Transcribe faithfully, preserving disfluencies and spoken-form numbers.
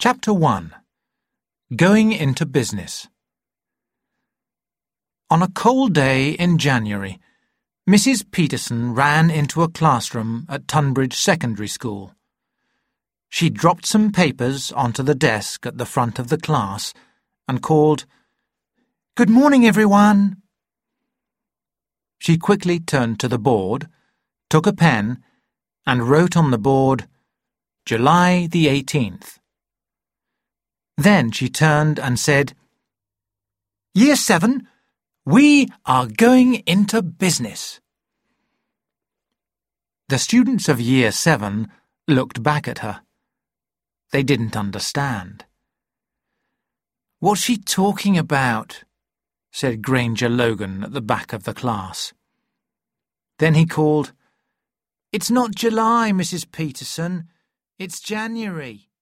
Chapter one. Going into Business. On a cold day in January, Missus Peterson ran into a classroom at Tunbridge Secondary School. She dropped some papers onto the desk at the front of the class and called, "Good morning, everyone." She quickly turned to the board, took a pen, and wrote on the board, July the eighteenth. Then she turned and said, "Year seven, we are going into business." The students of Year seven looked back at her. They didn't understand. "What's she talking about?" said Granger Logan at the back of the class. Then he called, "It's not July, Missus Peterson. It's January."